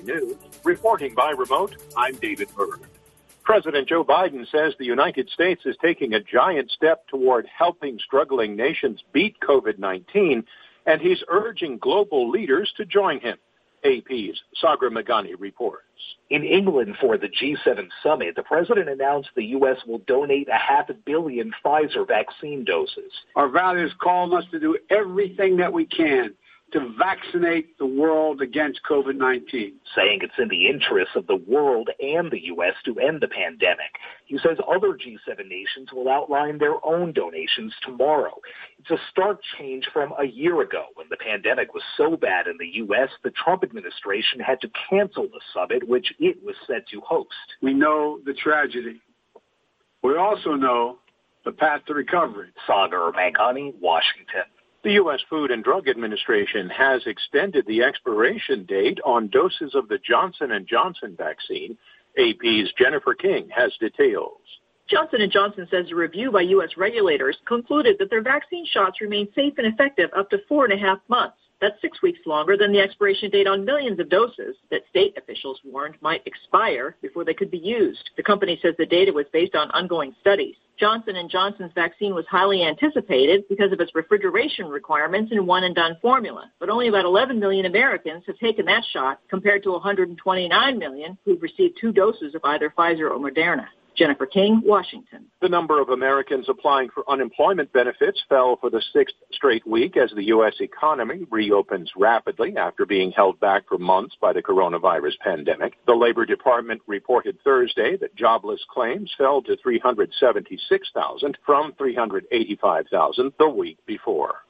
ABC News. Reporting by remote, I'm David Berg. President Joe Biden says the United States is taking a giant step toward helping struggling nations beat COVID-19, and he's urging global leaders to join him. AP's Sagar Meghani reports. In England for the G7 summit, the president announced the U.S. will donate 500 million Pfizer vaccine doses. Our values call us to do everything that we can to vaccinate the world against COVID-19. Saying it's in the interests of the world and the U.S. to end the pandemic. He says other G7 nations will outline their own donations tomorrow. It's a stark change from a year ago when the pandemic was so bad in the U.S. the Trump administration had to cancel the summit, which it was set to host. We know the tragedy. We also know the path to recovery. Sagar Meghani, Washington. The U.S. Food and Drug Administration has extended the expiration date on doses of the Johnson & Johnson vaccine. AP's Jennifer King has details. Johnson & Johnson says a review by U.S. regulators concluded that their vaccine shots remain safe and effective up to 4.5 months. That's 6 weeks longer than the expiration date on millions of doses that state officials warned might expire before they could be used. The company says the data was based on ongoing studies. Johnson & Johnson's vaccine was highly anticipated because of its refrigeration requirements and one-and-done formula. But only about 11 million Americans have taken that shot compared to 129 million who've received 2 doses of either Pfizer or Moderna. Jennifer King, Washington. The number of Americans applying for unemployment benefits fell for the 6th straight week as the U.S. economy reopens rapidly after being held back for months by the coronavirus pandemic. The Labor Department reported Thursday that jobless claims fell to 376,000 from 385,000 the week before.